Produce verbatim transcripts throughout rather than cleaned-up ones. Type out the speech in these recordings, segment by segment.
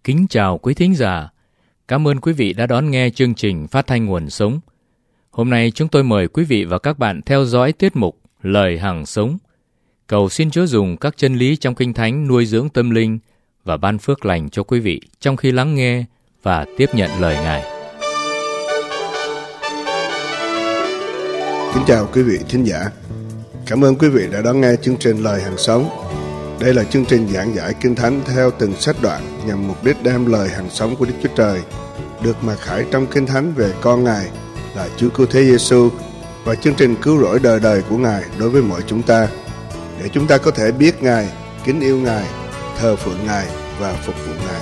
Kính chào quý thính giả. Cảm ơn quý vị đã đón nghe chương trình Phát thanh Nguồn Sống. Hôm nay chúng tôi mời quý vị và các bạn theo dõi tiết mục Lời Hằng Sống. Cầu xin Chúa dùng các chân lý trong Kinh Thánh nuôi dưỡng tâm linh và ban phước lành cho quý vị trong khi lắng nghe và tiếp nhận lời Ngài. Kính chào quý vị thính giả. Cảm ơn quý vị đã đón nghe chương trình Lời Hằng Sống. Đây là chương trình giảng giải Kinh Thánh theo từng sách đoạn nhằm mục đích đem lời hằng sống của Đức Chúa Trời được mặc khải trong Kinh Thánh về con Ngài là Chúa Cứu Thế Giêsu và chương trình cứu rỗi đời đời của Ngài đối với mọi chúng ta, để chúng ta có thể biết Ngài, kính yêu Ngài, thờ phượng Ngài và phục vụ Ngài.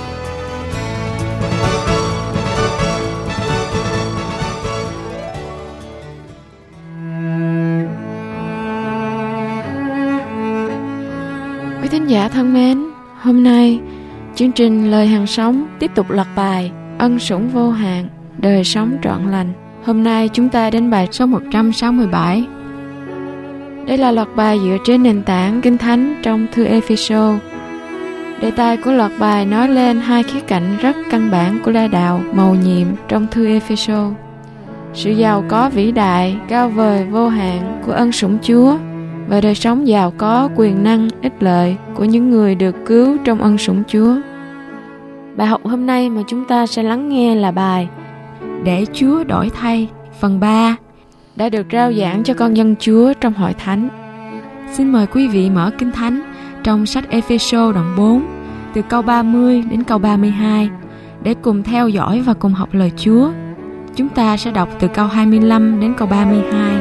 Quý thính giả thân mến, hôm nay chương trình Lời Hằng Sống tiếp tục loạt bài Ân Sủng Vô Hạn, Đời Sống Trọn Lành. Hôm nay chúng ta đến bài số một trăm sáu mươi bảy. Đây là loạt bài dựa trên nền tảng Kinh Thánh trong thư Ê-phê-sô. Đề tài của loạt bài nói lên hai khía cạnh rất căn bản của la đạo mầu nhiệm trong thư Ê-phê-sô: sự giàu có vĩ đại, cao vời, vô hạn của ân sủng Chúa và đời sống giàu có, quyền năng, ích lợi của những người được cứu trong ân sủng Chúa. Bài học hôm nay mà chúng ta sẽ lắng nghe là bài Để Chúa Đổi Thay, phần ba, đã được rao giảng cho con dân Chúa trong hội thánh. Xin mời quý vị mở Kinh Thánh trong sách Ê-phê-sô đoạn bốn, từ câu ba mươi đến câu ba mươi hai, để cùng theo dõi và cùng học lời Chúa. Chúng ta sẽ đọc từ câu hai mươi lăm đến câu ba mươi hai.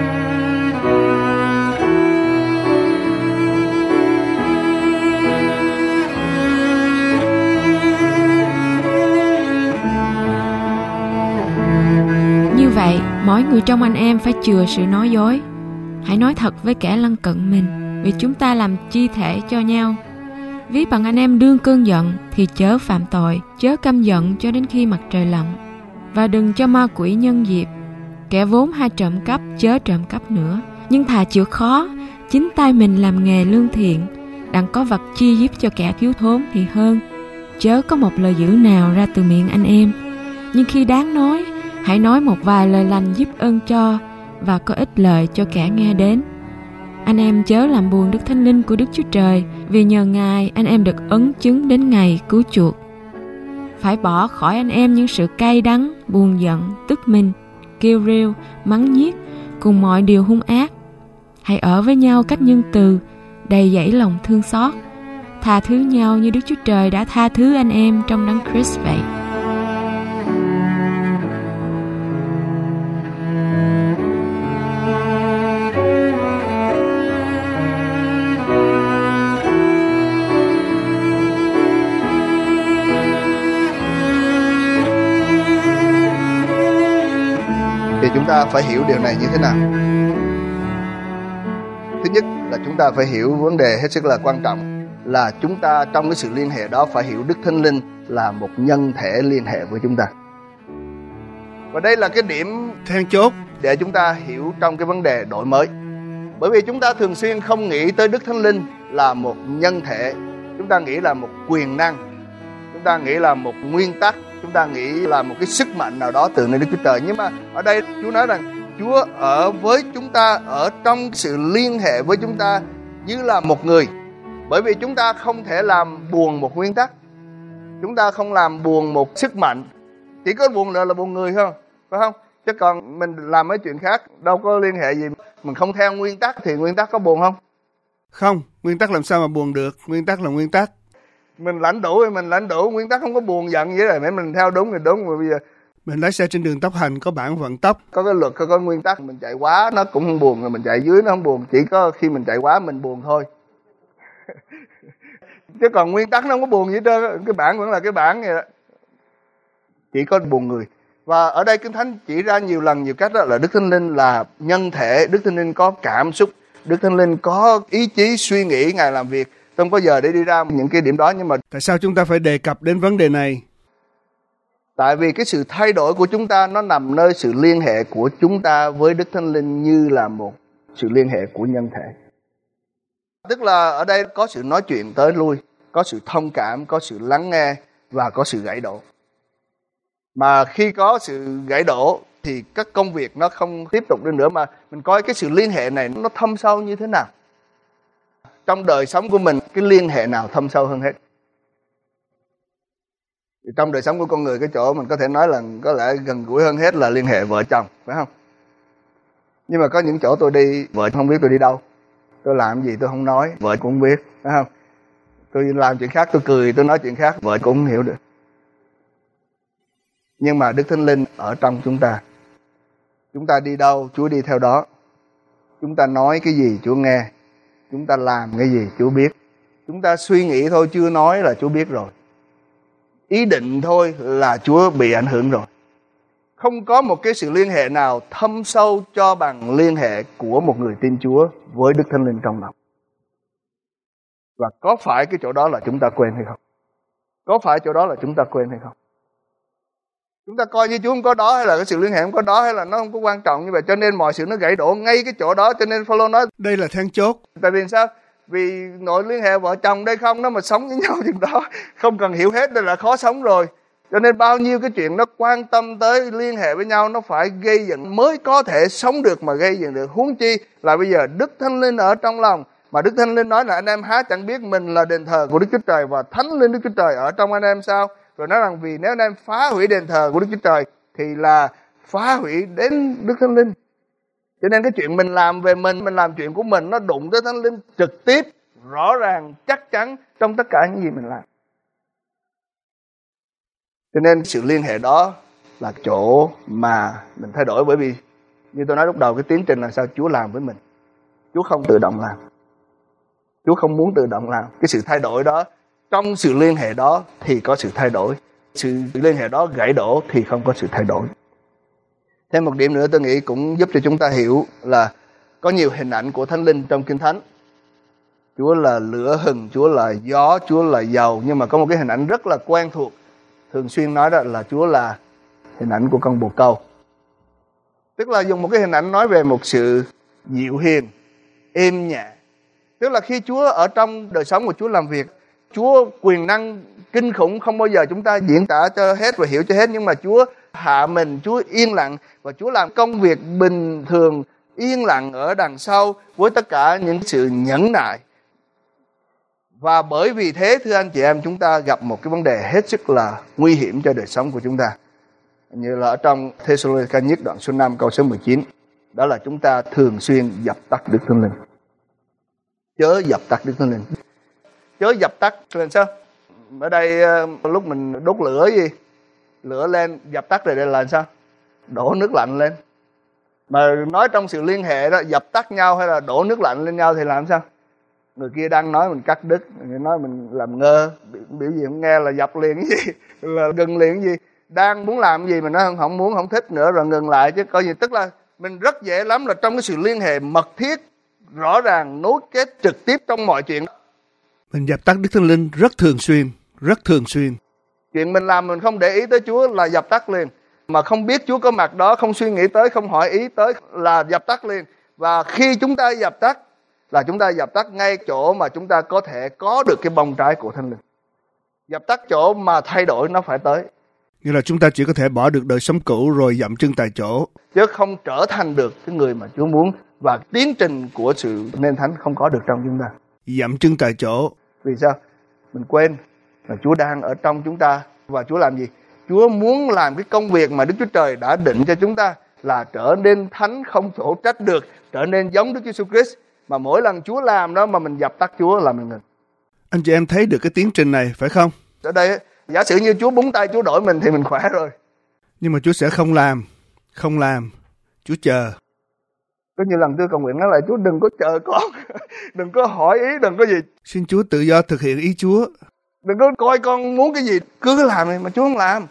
Như vậy, mỗi người trong anh em phải chừa sự nói dối. Hãy nói thật với kẻ lân cận mình, vì chúng ta làm chi thể cho nhau. Ví bằng anh em đương cơn giận thì chớ phạm tội, chớ căm giận cho đến khi mặt trời lặn. Và đừng cho ma quỷ nhân dịp. Kẻ vốn hay trộm cắp, chớ trộm cắp nữa, nhưng thà chịu khó, chính tay mình làm nghề lương thiện, đặng có vật chi giúp cho kẻ thiếu thốn thì hơn. Chớ có một lời dữ nào ra từ miệng anh em, nhưng khi đáng nói, hãy nói một vài lời lành giúp ơn cho và có ích lợi cho kẻ nghe đến. Anh em chớ làm buồn Đức Thánh Linh của Đức Chúa Trời, vì nhờ Ngài anh em được ấn chứng đến ngày cứu chuộc. Phải bỏ khỏi anh em những sự cay đắng, buồn giận, tức mình, kêu rêu, mắng nhiếc cùng mọi điều hung ác. Hãy ở với nhau cách nhân từ, đầy dẫy lòng thương xót, tha thứ nhau như Đức Chúa Trời đã tha thứ anh em trong Đấng Christ vậy. Thì chúng ta phải hiểu điều này như thế nào? Thứ nhất là chúng ta phải hiểu vấn đề hết sức là quan trọng, là chúng ta trong cái sự liên hệ đó phải hiểu Đức Thánh Linh là một nhân thể liên hệ với chúng ta. Và đây là cái điểm then chốt để chúng ta hiểu trong cái vấn đề đổi mới. Bởi vì chúng ta thường xuyên không nghĩ tới Đức Thánh Linh là một nhân thể. Chúng ta nghĩ là một quyền năng, chúng ta nghĩ là một nguyên tắc, chúng ta nghĩ là một cái sức mạnh nào đó từ nơi Đức Chúa Trời. Nhưng mà ở đây Chúa nói rằng Chúa ở với chúng ta, ở trong sự liên hệ với chúng ta như là một người. Bởi vì chúng ta không thể làm buồn một nguyên tắc, chúng ta không làm buồn một sức mạnh, chỉ có buồn là là buồn người thôi, phải không? Chứ còn mình làm mấy chuyện khác đâu có liên hệ gì. Mình không theo nguyên tắc thì nguyên tắc có buồn không? Không, nguyên tắc làm sao mà buồn được? Nguyên tắc là nguyên tắc. Mình lãnh đủ thì mình lãnh đủ, nguyên tắc không có buồn giận vậy rồi, mấy mình theo đúng thì đúng. Mà bây giờ mình lái xe trên đường tốc hành, có bảng vận tốc, có cái luật, có, có nguyên tắc. Mình chạy quá nó cũng không buồn, rồi mình chạy dưới nó không buồn, chỉ có khi mình chạy quá mình buồn thôi. Chứ còn nguyên tắc nó không có buồn gì hết trơn, cái bảng vẫn là cái bảng vậy đó. Chỉ có buồn người. Và ở đây Kinh Thánh chỉ ra nhiều lần nhiều cách đó là Đức Thánh Linh là nhân thể, Đức Thánh Linh có cảm xúc, Đức Thánh Linh có ý chí suy nghĩ, Ngài làm việc. Không có giờ để đi ra những cái điểm đó. Nhưng mà tại sao chúng ta phải đề cập đến vấn đề này? Tại vì cái sự thay đổi của chúng ta nó nằm nơi sự liên hệ của chúng ta với Đức Thánh Linh như là một sự liên hệ của nhân thể. Tức là ở đây có sự nói chuyện tới lui. có sự thông cảm, có sự lắng nghe và có sự gãy đổ. Mà khi có sự gãy đổ thì các công việc nó không tiếp tục được nữa, mà mình coi cái sự liên hệ này nó thâm sâu như thế nào. Trong đời sống của mình, cái liên hệ nào thâm sâu hơn hết? Trong đời sống của con người, cái chỗ mình có thể nói là có lẽ gần gũi hơn hết là liên hệ vợ chồng, phải không? Nhưng mà có những chỗ tôi đi, vợ không biết tôi đi đâu, tôi làm gì tôi không nói, vợ cũng không biết, phải không? Tôi làm chuyện khác, tôi cười, tôi nói chuyện khác, vợ cũng không hiểu được. Nhưng mà Đức Thánh Linh ở trong chúng ta. Chúng ta đi đâu, Chúa đi theo đó. Chúng ta nói cái gì, Chúa nghe. Chúng ta làm cái gì, Chúa biết. Chúng ta suy nghĩ thôi, chưa nói là Chúa biết rồi. Ý định thôi là Chúa bị ảnh hưởng rồi. Không có một cái sự liên hệ nào thâm sâu cho bằng liên hệ của một người tin Chúa với Đức Thánh Linh trong lòng. Và có phải cái chỗ đó là chúng ta quên hay không? Có phải chỗ đó là chúng ta quên hay không? Chúng ta coi như Chúa không có đó, hay là cái sự liên hệ không có đó, hay là nó không có quan trọng như vậy, cho nên mọi sự nó gãy đổ ngay cái chỗ đó. Cho nên Phaolô nói đây là then chốt. Tại vì sao? Vì nội liên hệ vợ chồng đây không, nó mà sống với nhau chừng đó không cần hiểu hết đây là khó sống rồi. Cho nên bao nhiêu cái chuyện nó quan tâm tới liên hệ với nhau, nó phải gây dựng mới có thể sống được mà gây dựng được. Huống chi là bây giờ Đức Thánh Linh ở trong lòng, mà Đức Thánh Linh nói là anh em há chẳng biết mình là đền thờ của Đức Chúa Trời và Thánh Linh Đức Chúa Trời ở trong anh em sao? Rồi nói rằng vì nếu anh em phá hủy đền thờ của Đức Chúa Trời thì là phá hủy đến Đức Thánh Linh. Cho nên cái chuyện mình làm về mình, mình làm chuyện của mình, nó đụng tới Thánh Linh trực tiếp, rõ ràng, chắc chắn trong tất cả những gì mình làm. Cho nên sự liên hệ đó là chỗ mà mình thay đổi. Bởi vì như tôi nói lúc đầu, cái tiến trình là sao Chúa làm với mình. Chúa không tự động làm. Chúa không muốn tự động làm. Cái sự thay đổi đó, trong sự liên hệ đó thì có sự thay đổi. Sự liên hệ đó gãy đổ thì không có sự thay đổi. Thêm một điểm nữa tôi nghĩ cũng giúp cho chúng ta hiểu là có nhiều hình ảnh của Thánh Linh trong Kinh Thánh. Chúa là lửa hừng, Chúa là gió, Chúa là dầu. Nhưng mà có một cái hình ảnh rất là quen thuộc, thường xuyên nói đó là Chúa là hình ảnh của con bồ câu. Tức là dùng một cái hình ảnh nói về một sự dịu hiền, êm nhẹ. Tức là khi Chúa ở trong đời sống của Chúa làm việc, Chúa quyền năng kinh khủng, không bao giờ chúng ta diễn tả cho hết và hiểu cho hết. Nhưng mà Chúa hạ mình, Chúa yên lặng và Chúa làm công việc bình thường, yên lặng ở đằng sau với tất cả những sự nhẫn nại. Và bởi vì thế thưa anh chị em, chúng ta gặp một cái vấn đề hết sức là nguy hiểm cho đời sống của chúng ta. Như là ở trong Thê-sô-lô-ni-ca nhất đoạn số năm câu số mười chín. Đó là chúng ta thường xuyên dập tắt Đức Thánh Linh. Chớ dập tắt Đức Thánh Linh. Chớ dập tắt là sao? Ở đây lúc mình đốt lửa gì? Lửa lên, dập tắt rồi đây là sao? Đổ nước lạnh lên. Mà nói trong sự liên hệ đó, dập tắt nhau hay là đổ nước lạnh lên nhau thì làm sao? Người kia đang nói mình cắt đứt, người nói mình làm ngơ, biểu gì không nghe là dập liền cái gì, là ngừng liền cái gì. Đang muốn làm cái gì mà nó không, không muốn, không thích nữa rồi ngừng lại chứ coi gì. Tức là mình rất dễ lắm là trong cái sự liên hệ mật thiết, rõ ràng, nối kết trực tiếp trong mọi chuyện. Mình dập tắt Đức Thánh Linh rất thường xuyên, rất thường xuyên. Chuyện mình làm mình không để ý tới Chúa là dập tắt liền. Mà không biết Chúa có mặt đó, không suy nghĩ tới, không hỏi ý tới là dập tắt liền. Và khi chúng ta dập tắt là chúng ta dập tắt ngay chỗ mà chúng ta có thể có được cái bông trái của Thánh Linh. Dập tắt chỗ mà thay đổi nó phải tới. Như là chúng ta chỉ có thể bỏ được đời sống cũ rồi dậm chân tại chỗ, chứ không trở thành được cái người mà Chúa muốn. Và tiến trình của sự nên thánh không có được trong chúng ta. Dậm chân tại chỗ. Vì sao? Mình quên là Chúa đang ở trong chúng ta. Và Chúa làm gì? Chúa muốn làm cái công việc mà Đức Chúa Trời đã định cho chúng ta là trở nên thánh không chỗ trách được, trở nên giống Đức Giêsu Christ. Mà mỗi lần Chúa làm đó mà mình dập tắt Chúa là mình ngừng. Anh chị em thấy được cái tiến trình này phải không? Ở đây giả sử như Chúa búng tay Chúa đổi mình thì mình khỏe rồi. Nhưng mà Chúa sẽ không làm, không làm, Chúa chờ. Có nhiều lần tôi cầu nguyện nói lại Chúa đừng có chờ con, đừng có hỏi ý, đừng có gì. Xin Chúa tự do thực hiện ý Chúa. Đừng có coi con muốn cái gì, cứ làm đi mà Chúa không làm.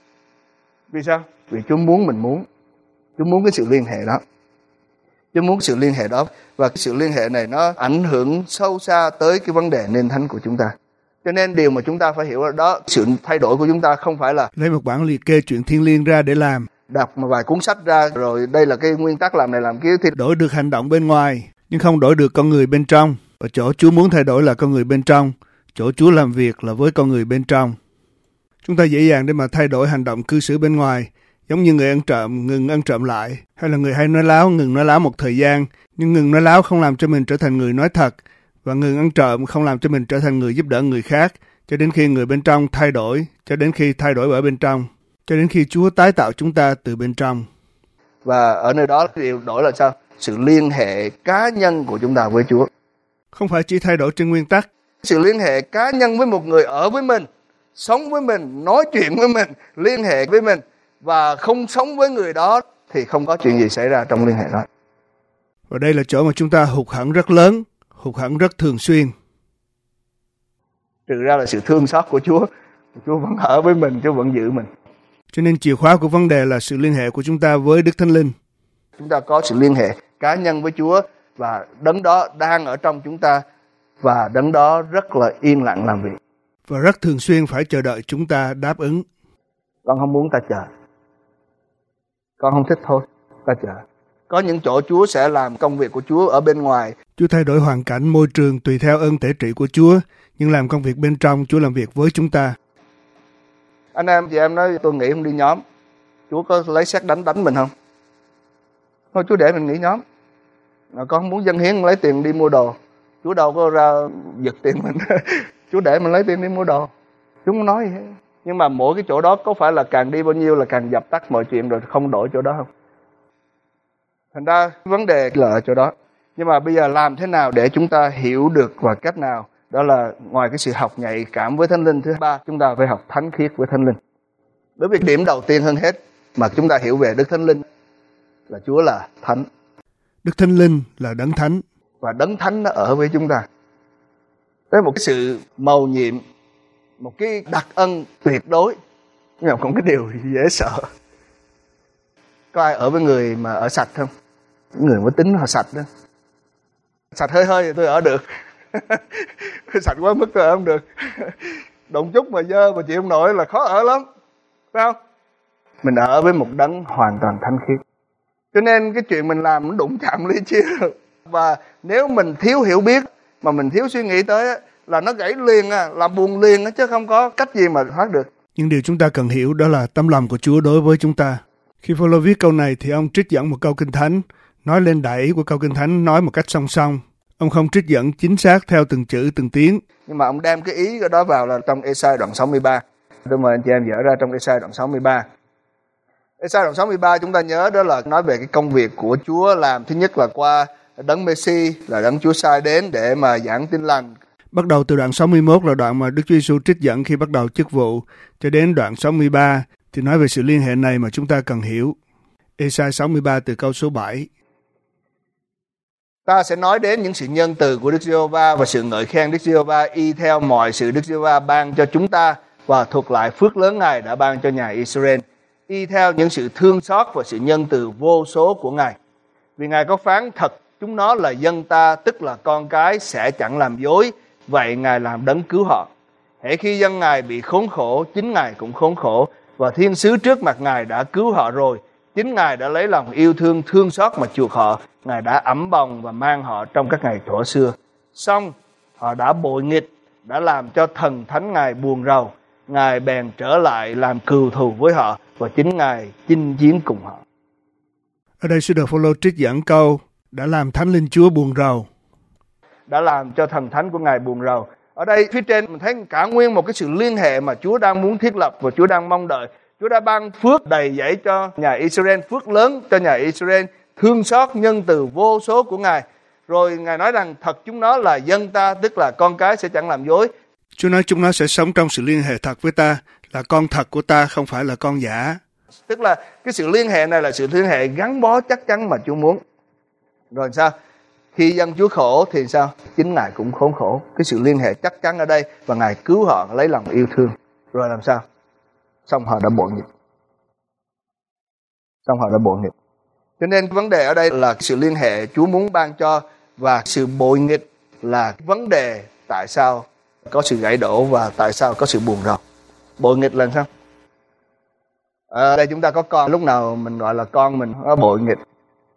Vì sao? Vì Chúa muốn mình muốn. Chúa muốn cái sự liên hệ đó. Chúa muốn sự liên hệ đó. Và cái sự liên hệ này nó ảnh hưởng sâu xa tới cái vấn đề nên thánh của chúng ta. Cho nên điều mà chúng ta phải hiểu là đó, sự thay đổi của chúng ta không phải là lấy một bản liệt kê chuyện thiêng liêng ra để làm, đọc một vài cuốn sách ra rồi đây là cái nguyên tắc làm này làm kia thì đổi được hành động bên ngoài nhưng không đổi được con người bên trong. Và chỗ Chúa muốn thay đổi là con người bên trong, chỗ Chúa làm việc là với con người bên trong. Chúng ta dễ dàng để mà thay đổi hành động cư xử bên ngoài, giống như người ăn trộm ngừng ăn trộm lại, hay là người hay nói láo ngừng nói láo một thời gian, nhưng ngừng nói láo không làm cho mình trở thành người nói thật, và ngừng ăn trộm không làm cho mình trở thành người giúp đỡ người khác, cho đến khi người bên trong thay đổi, cho đến khi thay đổi ở bên trong, cho đến khi Chúa tái tạo chúng ta từ bên trong. Và ở nơi đó điều đổi là sao? Sự liên hệ cá nhân của chúng ta với Chúa. Không phải chỉ thay đổi trên nguyên tắc. Sự liên hệ cá nhân với một người ở với mình, sống với mình, nói chuyện với mình, liên hệ với mình, và không sống với người đó thì không có chuyện gì xảy ra trong liên hệ đó. Và đây là chỗ mà chúng ta hụt hẫng rất lớn, hụt hẫng rất thường xuyên. Trừ ra là sự thương xót của Chúa, Chúa vẫn ở với mình, Chúa vẫn giữ mình. Cho nên chìa khóa của vấn đề là sự liên hệ của chúng ta với Đức Thánh Linh. Chúng ta có sự liên hệ cá nhân với Chúa, và đấng đó đang ở trong chúng ta, và đấng đó rất là yên lặng làm việc. Và rất thường xuyên phải chờ đợi chúng ta đáp ứng. Con không muốn ta chờ. Con không thích thôi, ta chờ. Có những chỗ Chúa sẽ làm công việc của Chúa ở bên ngoài. Chúa thay đổi hoàn cảnh, môi trường tùy theo ơn tể trị của Chúa, nhưng làm công việc bên trong, Chúa làm việc với chúng ta. Anh em, chị em nói tôi nghĩ không đi nhóm. Chúa có lấy sét đánh đánh mình không? Thôi Chúa để mình nghỉ nhóm. Con không muốn dâng hiến lấy tiền đi mua đồ. Chúa đâu có ra giật tiền mình. Chúa để mình lấy tiền đi mua đồ. Chúa không nói gì hết. Nhưng mà mỗi cái chỗ đó có phải là càng đi bao nhiêu là càng dập tắt mọi chuyện rồi không đổi chỗ đó không? Thành ra vấn đề là ở chỗ đó. Nhưng mà bây giờ làm thế nào để chúng ta hiểu được và cách nào? Đó là ngoài cái sự học nhạy cảm với Thánh Linh, thứ ba chúng ta phải học thánh khiết với Thánh Linh. Bởi vì điểm đầu tiên hơn hết mà chúng ta hiểu về Đức Thánh Linh là Chúa là thánh. Đức Thánh Linh là đấng thánh. Và đấng thánh nó ở với chúng ta. Đó là một cái sự mầu nhiệm, một cái đặc ân tuyệt đối. Nhưng mà không cái điều dễ sợ. Có ai ở với người mà ở sạch không? Người mới tính họ sạch đó. Sạch hơi hơi thì tôi ở được. Sạch quá mức tôi ở không được. Đụng chút mà dơ mà chịu không nổi là khó ở lắm. Phải không? Mình ở với một đấng hoàn toàn thánh khiết. Cho nên cái chuyện mình làm nó đụng chạm lý trí. Và nếu mình thiếu hiểu biết mà mình thiếu suy nghĩ tới là nó gãy liền, là buồn liền chứ không có cách gì mà thoát được. Nhưng điều chúng ta cần hiểu đó là tấm lòng của Chúa đối với chúng ta. Khi Phaolô viết câu này thì ông trích dẫn một câu Kinh Thánh, nói lên đại ý của câu Kinh Thánh, nói một cách song song. Ông không trích dẫn chính xác theo từng chữ, từng tiếng. Nhưng mà ông đem cái ý của đó vào là trong Ê-sai đoạn sáu mươi ba. Tôi mời anh chị em dở ra trong Ê-sai đoạn sáu mươi ba. Ê-sai đoạn sáu mươi ba chúng ta nhớ đó là nói về cái công việc của Chúa làm. Thứ nhất là qua đấng Mê-si, là đấng Chúa sai đến để mà giảng tin lành. Bắt đầu từ đoạn sáu mươi mốt là đoạn mà Đức Chúa Giêsu trích dẫn khi bắt đầu chức vụ, cho đến đoạn sáu mươi ba thì nói về sự liên hệ này mà chúng ta cần hiểu. Ê-sai sáu mươi ba từ câu số bảy. Ta sẽ nói đến những sự nhân từ của Đức Giê-hô-va và sự ngợi khen Đức Giê-hô-va y theo mọi sự Đức Giê-hô-va ban cho chúng ta, và thuật lại phước lớn Ngài đã ban cho nhà Israel, y theo những sự thương xót và sự nhân từ vô số của Ngài. Vì Ngài có phán thật chúng nó là dân ta, tức là con cái, sẽ chẳng làm dối, vậy Ngài làm đấng cứu họ. Hễ khi dân Ngài bị khốn khổ, chính Ngài cũng khốn khổ, và thiên sứ trước mặt Ngài đã cứu họ rồi. Chính Ngài đã lấy lòng yêu thương thương xót mà chuộc họ. Ngài đã ẵm bồng và mang họ trong các ngày thuở xưa. Xong họ đã bội nghịch, đã làm cho thần thánh Ngài buồn rầu. Ngài bèn trở lại làm cừu thù với họ, và chính Ngài chinh chiến cùng họ. Ở đây sứ đồ Phaolô trích dẫn câu đã làm Thánh Linh Chúa buồn rầu. Đã làm cho thần thánh của Ngài buồn rầu. Ở đây phía trên mình thấy cả nguyên một cái sự liên hệ mà Chúa đang muốn thiết lập và Chúa đang mong đợi. Chúa đã ban phước đầy dẫy cho nhà Israel, phước lớn cho nhà Israel, thương xót nhân từ vô số của Ngài. Rồi Ngài nói rằng thật chúng nó là dân ta, tức là con cái sẽ chẳng làm dối. Chúa nói chúng nó sẽ sống trong sự liên hệ thật với ta, là con thật của ta, không phải là con giả. Tức là cái sự liên hệ này là sự liên hệ gắn bó chắc chắn mà Chúa muốn. Rồi sao? Khi dân Chúa khổ thì sao? Chính Ngài cũng khốn khổ. Cái sự liên hệ chắc chắn ở đây, và Ngài cứu họ lấy lòng yêu thương. Rồi làm sao? Xong họ đã bội nghịch. Xong họ đã bội nghịch. Cho nên vấn đề ở đây là sự liên hệ Chúa muốn ban cho, và sự bội nghịch là vấn đề tại sao có sự gãy đổ và tại sao có sự buồn rầu. Bội nghịch là sao? Ở đây chúng ta có con, lúc nào mình gọi là con mình nó bội nghịch,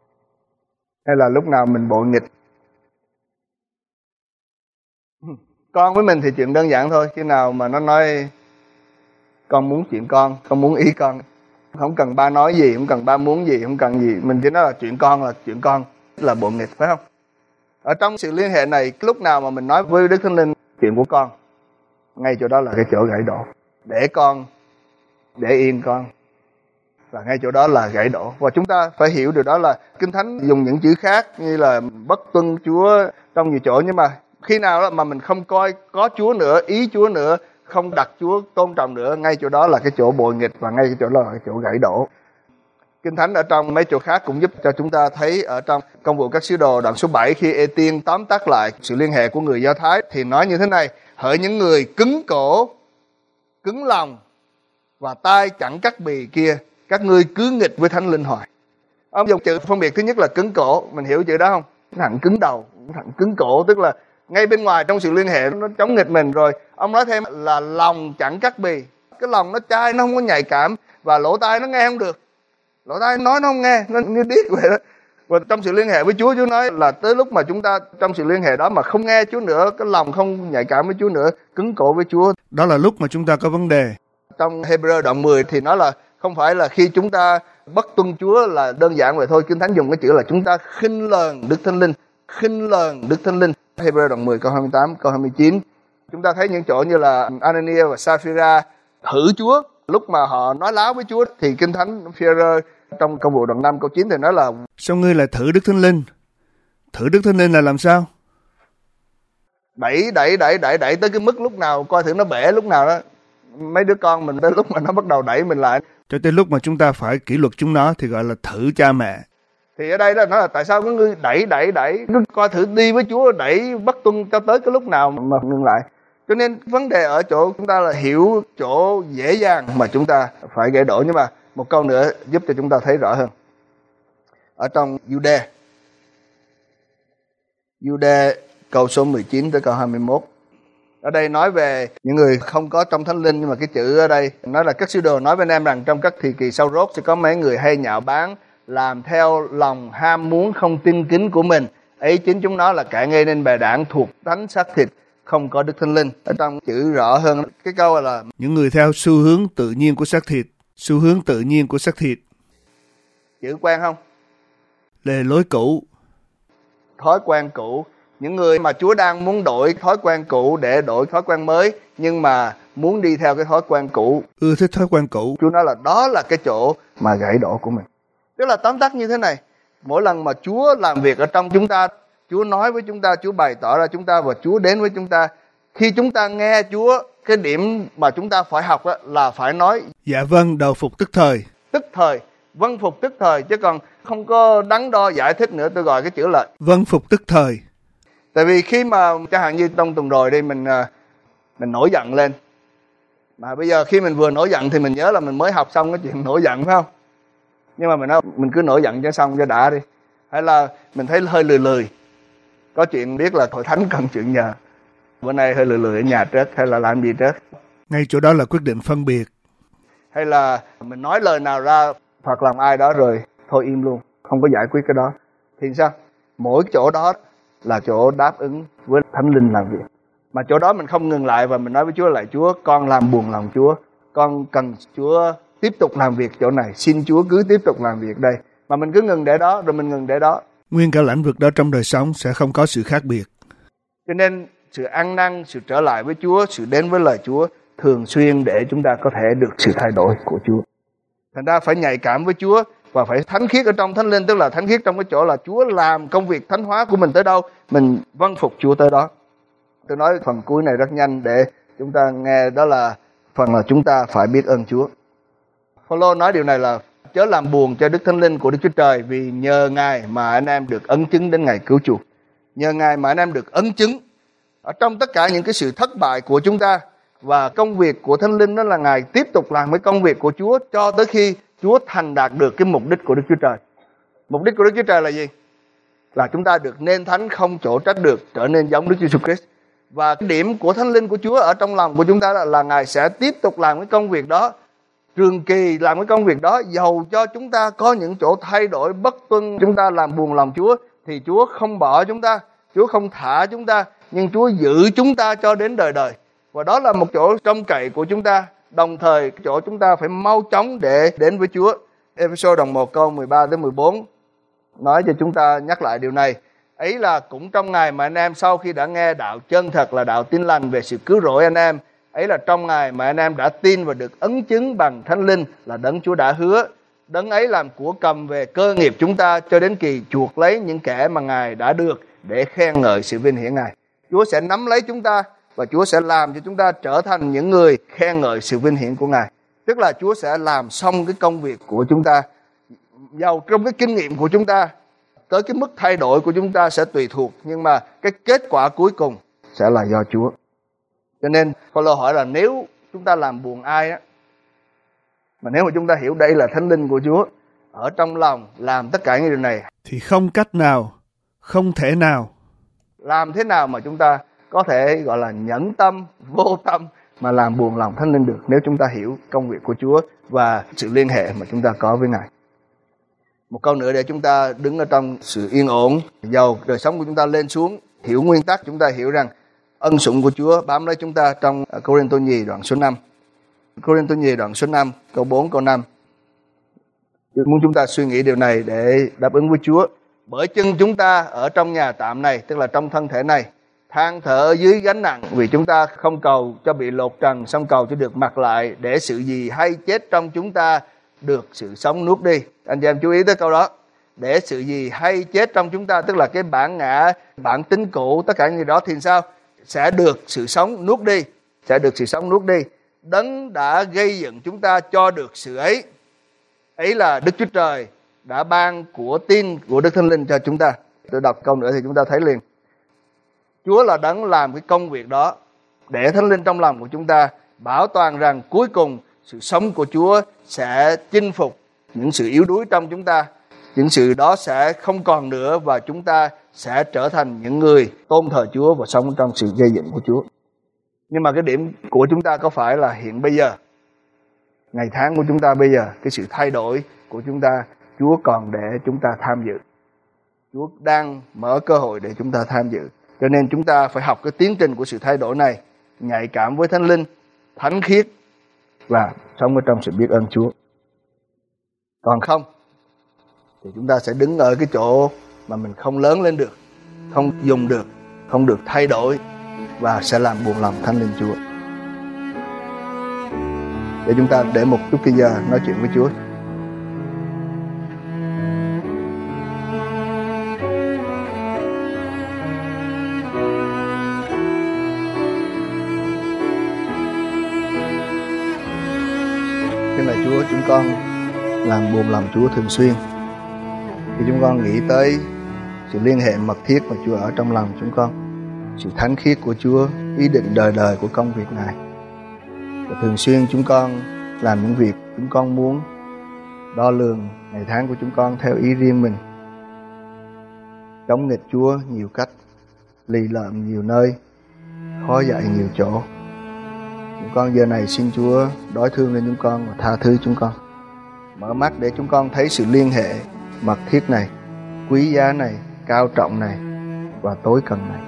hay là lúc nào mình bội nghịch? Con với mình thì chuyện đơn giản thôi. Khi nào mà nó nói con muốn chuyện con, con muốn ý con, không cần ba nói gì, không cần ba muốn gì, không cần gì, mình chỉ nói là chuyện con là chuyện con, là bộ nghịch, phải không? Ở trong sự liên hệ này, lúc nào mà mình nói với Đức Thánh Linh chuyện của con, ngay chỗ đó là cái chỗ gãy đổ. Để con, để yên con, và ngay chỗ đó là gãy đổ. Và chúng ta phải hiểu điều đó là Kinh Thánh dùng những chữ khác như là bất tuân Chúa trong nhiều chỗ, nhưng mà khi nào mà mình không coi có Chúa nữa, ý Chúa nữa, không đặt Chúa tôn trọng nữa, ngay chỗ đó là cái chỗ bội nghịch, và ngay chỗ đó là cái chỗ gãy đổ. Kinh Thánh ở trong mấy chỗ khác cũng giúp cho chúng ta thấy ở trong Công vụ các sứ đồ đoạn số bảy, khi Ê-tiên tóm tắt lại sự liên hệ của người Do Thái thì nói như thế này: hỡi những người cứng cổ, cứng lòng và tai chẳng cắt bì kia, các ngươi cứ nghịch với Thánh Linh hoài. Ông dùng chữ phân biệt thứ nhất là cứng cổ, mình hiểu chữ đó không? Thằng cứng đầu, thằng cứng cổ, tức là ngay bên ngoài trong sự liên hệ nó chống nghịch mình rồi. Ông nói thêm là lòng chẳng cắt bì, cái lòng nó chai, nó không có nhạy cảm, và lỗ tai nó nghe không được, lỗ tai nói nó không nghe, nó như điếc vậy đó. Và trong sự liên hệ với Chúa, Chúa nói là tới lúc mà chúng ta trong sự liên hệ đó mà không nghe Chúa nữa, cái lòng không nhạy cảm với Chúa nữa, cứng cổ với Chúa, đó là lúc mà chúng ta có vấn đề. Trong Hebrew đoạn mười thì nói là không phải là khi chúng ta bất tuân Chúa là đơn giản vậy thôi. Kinh Thánh dùng cái chữ là chúng ta khinh lờn Đức Thánh Linh, khinh lờn Đức Thánh Linh. Hebrew đoạn mười câu hai mươi tám, câu hai mươi chín. Chúng ta thấy những chỗ như là Anania và Sapphira thử Chúa, lúc mà họ nói láo với Chúa thì Kinh Thánh Phi-e-rơ trong Công vụ đoạn năm câu chín thì nói là sao ngươi lại thử Đức Thánh Linh? Thử Đức Thánh Linh là làm sao? Đẩy, đẩy, đẩy, đẩy, đẩy tới cái mức lúc nào coi thử nó bể lúc nào đó. Mấy đứa con mình tới lúc mà nó bắt đầu đẩy mình lại, cho tới lúc mà chúng ta phải kỷ luật chúng nó thì gọi là thử cha mẹ. Thì ở đây đó nó là tại sao có người đẩy, đẩy, đẩy, cứ coi thử đi với Chúa, đẩy bất tuân cho tới cái lúc nào mà ngừng lại. Cho nên vấn đề ở chỗ chúng ta là hiểu chỗ dễ dàng mà chúng ta phải gãy đổ. Nhưng mà một câu nữa giúp cho chúng ta thấy rõ hơn. Ở trong Giu-đê, Giu-đê câu số mười chín tới câu hai mươi mốt. Ở đây nói về những người không có trong Thánh Linh, nhưng mà cái chữ ở đây nói là các sứ đồ nói với anh em rằng trong các thời kỳ sau rốt sẽ có mấy người hay nhạo báng, làm theo lòng ham muốn không tin kính của mình. Ấy chính chúng nó là kẻ gây nên bè đảng thuộc tánh xác thịt, không có Đức Thánh Linh. Ở trong chữ rõ hơn cái câu là những người theo xu hướng tự nhiên của xác thịt. Xu hướng tự nhiên của xác thịt. Chữ quen không? Lề lối cũ, thói quen cũ. Những người mà Chúa đang muốn đổi thói quen cũ để đổi thói quen mới, nhưng mà muốn đi theo cái thói quen cũ, ưa thích thói quen cũ. Chúa nói là đó là cái chỗ mà gãy đổ của mình. Tức là tóm tắt như thế này: mỗi lần mà Chúa làm việc ở trong chúng ta, Chúa nói với chúng ta, Chúa bày tỏ ra chúng ta và Chúa đến với chúng ta, khi chúng ta nghe Chúa, cái điểm mà chúng ta phải học là phải nói dạ vâng, đầu phục tức thời. Tức thời, vâng phục tức thời, chứ còn không có đắn đo giải thích nữa. Tôi gọi cái chữ là vâng phục tức thời. Tại vì khi mà chẳng hạn như trong tuần rồi đi, mình mình nổi giận lên, mà bây giờ khi mình vừa nổi giận thì mình nhớ là mình mới học xong cái chuyện nổi giận, phải không? Nhưng mà mình nói mình cứ nổi giận cho xong cho đã đi. Hay là mình thấy hơi lười lười, có chuyện biết là hội thánh cần chuyện nhờ, bữa nay hơi lười lười ở nhà trước, hay là làm gì trước. Ngay chỗ đó là quyết định phân biệt. Hay là mình nói lời nào ra hoặc làm ai đó rồi thôi im luôn, không có giải quyết cái đó. Thì sao? Mỗi chỗ đó là chỗ đáp ứng với Thánh Linh làm việc. Mà chỗ đó mình không ngừng lại và mình nói với Chúa lại: Chúa, con làm buồn lòng Chúa, con cần Chúa tiếp tục làm việc chỗ này, xin Chúa cứ tiếp tục làm việc đây. Mà mình cứ ngừng để đó, rồi mình ngừng để đó. Nguyên cả lĩnh vực đó trong đời sống sẽ không có sự khác biệt. Cho nên sự ăn năn, sự trở lại với Chúa, sự đến với lời Chúa thường xuyên để chúng ta có thể được sự thay đổi của Chúa. Thành ra phải nhạy cảm với Chúa và phải thánh khiết ở trong Thánh Linh, tức là thánh khiết trong cái chỗ là Chúa làm công việc thánh hóa của mình tới đâu, mình vâng phục Chúa tới đó. Tôi nói phần cuối này rất nhanh để chúng ta nghe, đó là phần là chúng ta phải biết ơn Chúa. Phaolô nói điều này là chớ làm buồn cho Đức Thánh Linh của Đức Chúa Trời, vì nhờ Ngài mà anh em được ấn chứng đến ngày cứu chuộc. Nhờ Ngài mà anh em được ấn chứng ở trong tất cả những cái sự thất bại của chúng ta, và công việc của Thánh Linh đó là Ngài tiếp tục làm cái công việc của Chúa cho tới khi Chúa thành đạt được cái mục đích của Đức Chúa Trời. Mục đích của Đức Chúa Trời là gì? Là chúng ta được nên thánh, không chỗ trách được, trở nên giống Đức Giêsu Christ. Và cái điểm của Thánh Linh của Chúa ở trong lòng của chúng ta là, là Ngài sẽ tiếp tục làm cái công việc đó, trường kỳ làm cái công việc đó, dầu cho chúng ta có những chỗ thay đổi bất tuân, chúng ta làm buồn lòng Chúa, thì Chúa không bỏ chúng ta, Chúa không thả chúng ta, nhưng Chúa giữ chúng ta cho đến đời đời. Và đó là một chỗ trông cậy của chúng ta, đồng thời chỗ chúng ta phải mau chóng để đến với Chúa. Ê-phê-sô đoạn một câu mười ba tới mười bốn nói cho chúng ta nhắc lại điều này. Ấy là cũng trong ngày mà anh em sau khi đã nghe đạo chân thật là đạo tin lành về sự cứu rỗi anh em, ấy là trong ngày mà anh em đã tin và được ấn chứng bằng Thánh Linh là đấng Chúa đã hứa. Đấng ấy làm của cầm về cơ nghiệp chúng ta cho đến kỳ chuộc lấy những kẻ mà Ngài đã được, để khen ngợi sự vinh hiển Ngài. Chúa sẽ nắm lấy chúng ta và Chúa sẽ làm cho chúng ta trở thành những người khen ngợi sự vinh hiển của Ngài. Tức là Chúa sẽ làm xong cái công việc của chúng ta. Giàu trong cái kinh nghiệm của chúng ta, tới cái mức thay đổi của chúng ta sẽ tùy thuộc, nhưng mà cái kết quả cuối cùng sẽ là do Chúa. Cho nên Phaolô hỏi là nếu chúng ta làm buồn ai á, mà nếu mà chúng ta hiểu đây là Thánh Linh của Chúa ở trong lòng làm tất cả những điều này, thì không cách nào, không thể nào. Làm thế nào mà chúng ta có thể gọi là nhẫn tâm, vô tâm mà làm buồn lòng Thánh Linh được, nếu chúng ta hiểu công việc của Chúa và sự liên hệ mà chúng ta có với Ngài. Một câu nữa để chúng ta đứng ở trong sự yên ổn, dầu đời sống của chúng ta lên xuống, hiểu nguyên tắc, chúng ta hiểu rằng ân sủng của Chúa bám lấy chúng ta trong Cô-rinh-tô nhì đoạn số năm. Cô-rinh-tô nhì đoạn số năm, câu bốn, câu năm. Tôi muốn chúng ta suy nghĩ điều này để đáp ứng với Chúa. Bởi chân chúng ta ở trong nhà tạm này, tức là trong thân thể này, than thở dưới gánh nặng, vì chúng ta không cầu cho bị lột trần, xong cầu cho được mặc lại, để sự gì hay chết trong chúng ta được sự sống nuốt đi. Anh chị em chú ý tới câu đó. Để sự gì hay chết trong chúng ta, tức là cái bản ngã, bản tính cũ, tất cả những gì đó thì sao? Sẽ được sự sống nuốt đi. Sẽ được sự sống nuốt đi. Đấng đã gây dựng chúng ta cho được sự ấy. Ấy là Đức Chúa Trời đã ban của tin của Đức Thánh Linh cho chúng ta. Tôi đọc câu nữa thì chúng ta thấy liền. Chúa là đấng làm cái công việc đó, để Thánh Linh trong lòng của chúng ta bảo toàn rằng cuối cùng sự sống của Chúa sẽ chinh phục những sự yếu đuối trong chúng ta. Những sự đó sẽ không còn nữa và chúng ta sẽ trở thành những người tôn thờ Chúa và sống trong sự gây dựng của Chúa. Nhưng mà cái điểm của chúng ta có phải là hiện bây giờ, ngày tháng của chúng ta bây giờ, cái sự thay đổi của chúng ta, Chúa còn để chúng ta tham dự. Chúa đang mở cơ hội để chúng ta tham dự. Cho nên chúng ta phải học cái tiến trình của sự thay đổi này, nhạy cảm với Thánh Linh, thánh khiết và sống ở trong sự biết ơn Chúa. Còn không thì chúng ta sẽ đứng ở cái chỗ mà mình không lớn lên được, không dùng được, không được thay đổi và sẽ làm buồn lòng Thánh Linh Chúa. Để chúng ta để một chút cái giờ nói chuyện với Chúa. Cái này Chúa, chúng con làm buồn lòng Chúa thường xuyên. Khi chúng con nghĩ tới sự liên hệ mật thiết mà Chúa ở trong lòng chúng con, sự thánh khiết của Chúa, ý định đời đời của công việc Ngài, và thường xuyên chúng con làm những việc chúng con muốn, đo lường ngày tháng của chúng con theo ý riêng mình, chống nghịch Chúa nhiều cách, lì lợm nhiều nơi, khó dạy nhiều chỗ. Chúng con giờ này xin Chúa đối thương lên chúng con và tha thứ chúng con, mở mắt để chúng con thấy sự liên hệ mật thiết này, quý giá này, cao trọng này và tối cần này.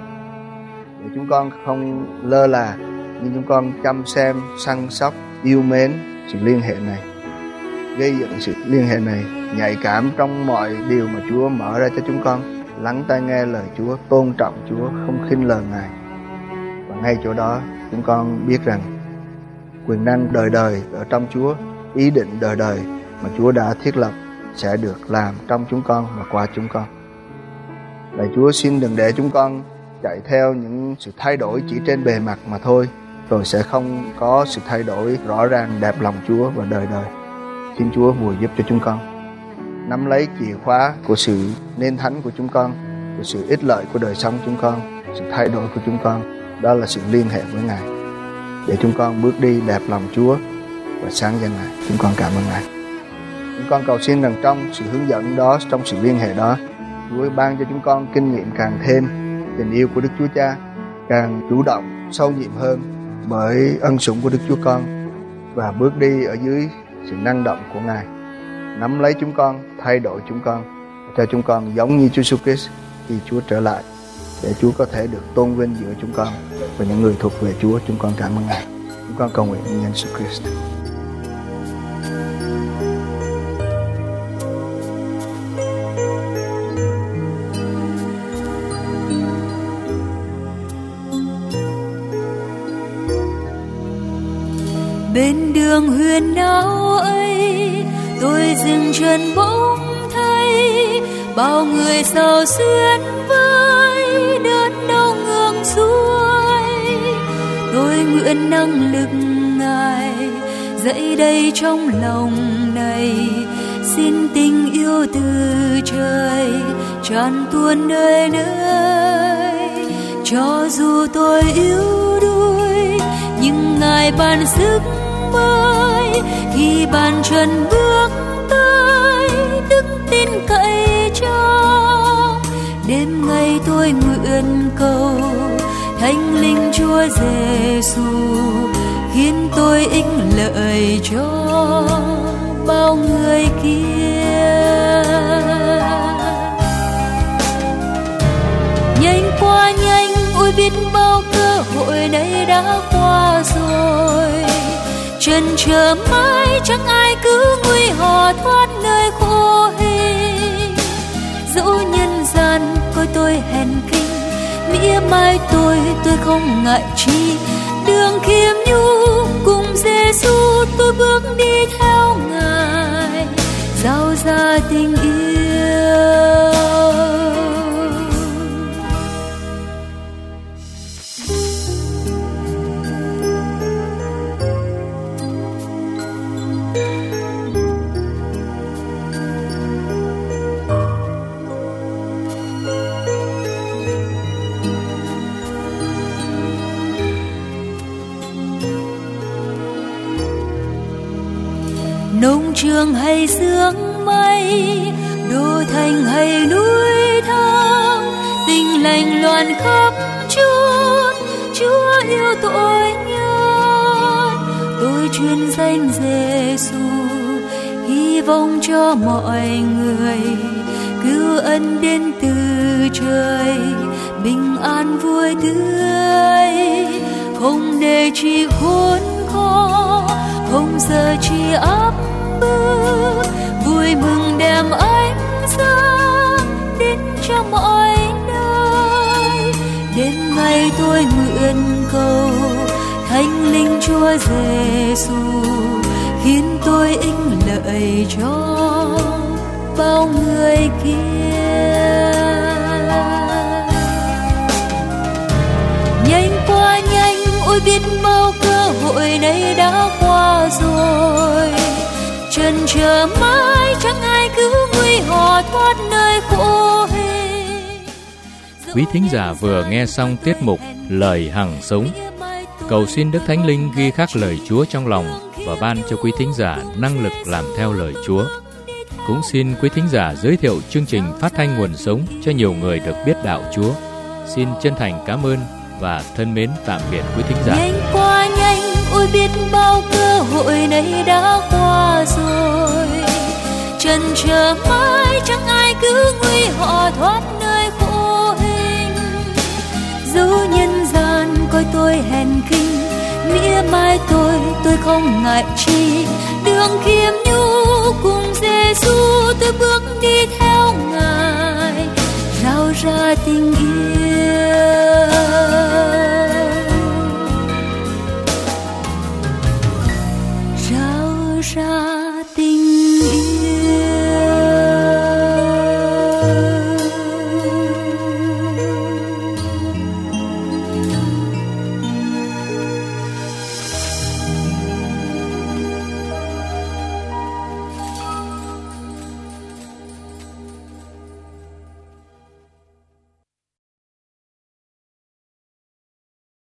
Để chúng con không lơ là, nhưng chúng con chăm xem, săn sóc, yêu mến sự liên hệ này, gây dựng sự liên hệ này, nhạy cảm trong mọi điều mà Chúa mở ra cho chúng con, lắng tai nghe lời Chúa, tôn trọng Chúa, không khinh lờ Ngài. Và ngay chỗ đó chúng con biết rằng quyền năng đời đời ở trong Chúa, ý định đời đời mà Chúa đã thiết lập sẽ được làm trong chúng con và qua chúng con. Lạy Chúa, xin đừng để chúng con chạy theo những sự thay đổi chỉ trên bề mặt mà thôi, rồi sẽ không có sự thay đổi rõ ràng đẹp lòng Chúa và đời đời. Xin Chúa bùa giúp cho chúng con nắm lấy chìa khóa của sự nên thánh của chúng con, của sự ích lợi của đời sống chúng con, sự thay đổi của chúng con, đó là sự liên hệ với Ngài, để chúng con bước đi đẹp lòng Chúa và sáng danh Ngài. Chúng con cảm ơn Ngài. Chúng con cầu xin rằng trong sự hướng dẫn đó, trong sự liên hệ đó, Chúa ban cho chúng con kinh nghiệm càng thêm tình yêu của Đức Chúa Cha, càng chủ động, sâu nhiệm hơn bởi ân sủng của Đức Chúa Con, và bước đi ở dưới sự năng động của Ngài, nắm lấy chúng con, thay đổi chúng con, cho chúng con giống như Chúa Jesus Christ khi Chúa trở lại. để Chúa có thể được tôn vinh giữa chúng con và những người thuộc về Chúa. Chúng con cảm ơn Ngài. Chúng con cầu nguyện nhân Jesus Christ. Bên đường huyền áo ấy, tôi dừng chân bỗng thấy bao người sầu xuyên với đớn đau ngược xuôi. Tôi nguyện năng lực Ngài dậy đây trong lòng này, xin tình yêu từ trời tràn tuôn nơi nơi. Cho dù tôi yếu đuối nhưng Ngài ban sức mới, khi bàn chân bước tới đức tin cậy cho. Đêm ngày tôi nguyện cầu Thánh Linh Chúa Giêsu, khiến tôi ích lợi cho bao người kia. Nhanh qua nhanh, ôi biết bao cơ hội này đã qua rồi. Chân chờ mãi chẳng ai cứ nguy họ thoát nơi khô hình. Dẫu nhân gian coi tôi hèn kinh, mỉa mai tôi tôi không ngại chi. Đường khiêm nhu cùng Giêsu tôi bước đi theo Ngài, giao ra tình yêu. Nông trường hay sương mây, đô thành hay núi thang, tình lành loan khắp chốn. Chúa yêu tội nhân, tôi truyền danh Giêsu, hy vọng cho mọi người. Cứu ân đến từ trời, bình an vui tươi, không để chi khốn khó, không giờ chi áp bức. Vui mừng đem ánh sáng đến cho mọi nơi. Đến ngày tôi nguyện cầu Thánh Linh Chúa Giêsu, khiến tôi ích lợi cho bao người kia. Nhanh qua nhanh, ôi biết bao cơ hội này đã qua rồi. Chân chờ mãi chẳng ai cứu nguy họ thoát nơi khổ hình. Quý thính giả vừa nghe xong tiết mục Lời Hằng Sống. Cầu xin Đức Thánh Linh ghi khắc lời Chúa trong lòng và ban cho quý thính giả năng lực làm theo lời Chúa. Cũng xin quý thính giả giới thiệu chương trình phát thanh Nguồn Sống cho nhiều người được biết đạo Chúa. Xin chân thành cảm ơn và thân mến tạm biệt quý thính giả. Nhanh qua nhanh, ôi biết bao cơ hội này đã qua rồi. Chân chờ mãi chẳng ai cứu nguy họ thoát nơi khổ hình. Dẫu nhân gian coi tôi hèn khinh, mỉa mai tôi tôi không ngại chi. Đường khiêm nhu cùng Giêsu tôi bước đi theo Ngài, rao ra tình yêu. Rao ra tình